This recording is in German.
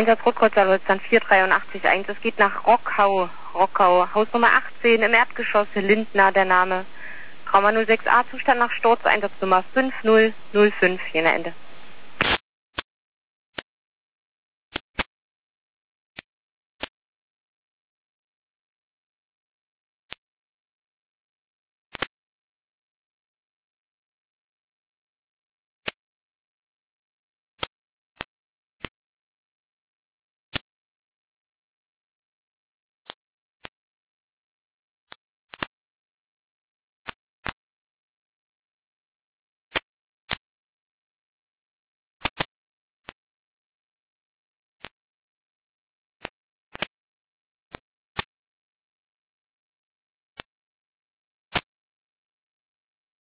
Einsatz Rotkreuz Deutschland 4881. Es geht nach Rockau, Hausnummer 18 im Erdgeschoss, Lindner der Name. Trauma 06a, Zustand nach Sturz, Einsatznummer 5005, jener Ende.